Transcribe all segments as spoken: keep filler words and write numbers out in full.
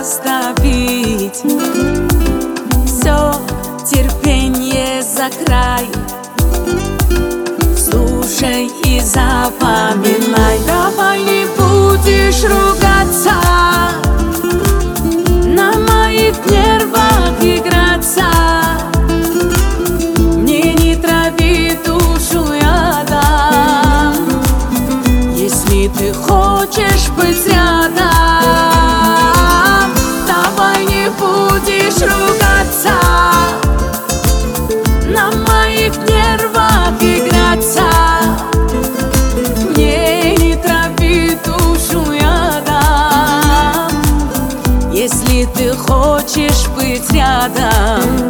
оставить все терпение за край. Слушай и запоминай, давай не будешь ругаться, на моих нервах играться. Мне не трави душу ядом, если ты хочешь быть рядом. Давай не будешь ругаться, на моих нервах играться. Мне не трави душу ядом, если ты хочешь быть рядом.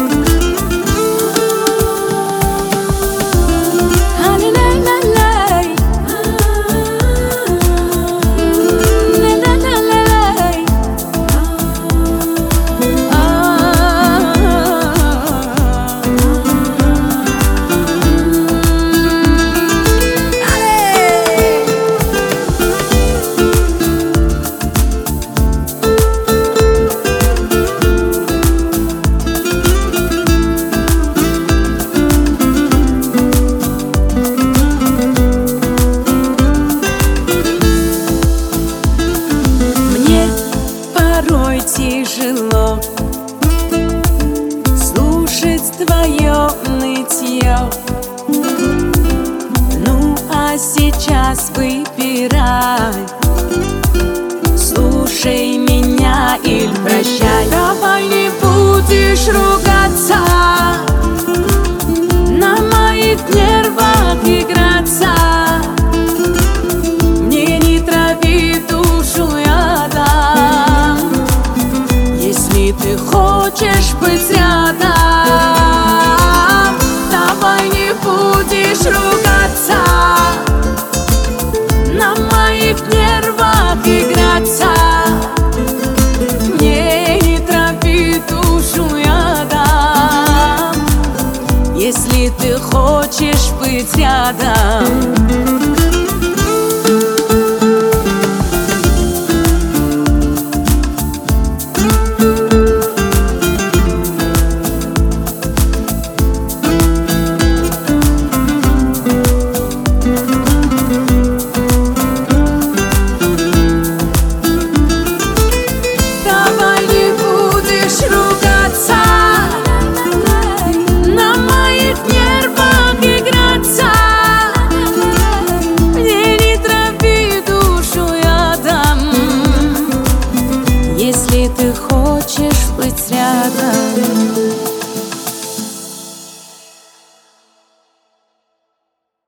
Порой тяжело слушать твое нытье. Ну а сейчас выбирай, слушай меня или прощай. Давай не будешь ругаться, на моих нервах играться. Мне не трави душу ядом, если ты хочешь быть рядом. Давай не будешь ругаться, на моих нервах играться. Мне не трави душу ядом, если ты хочешь быть рядом.